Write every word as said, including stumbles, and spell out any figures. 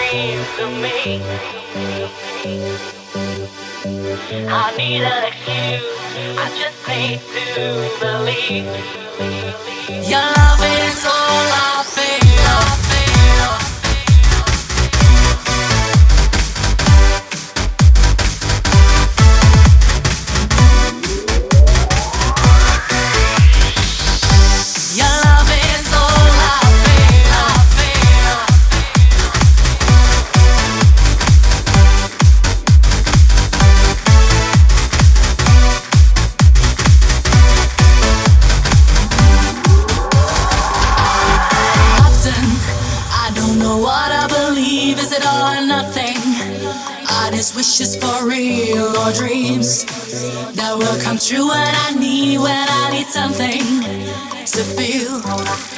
seems to me. I need an excuse, I just need to believe. Your love is all I feel, I feel. Your love is all I feel, I feel. Often, I don't know what I believe. Is it all or nothing? Are these wishes for real or dreams that will come true when I need, when I need something to feel?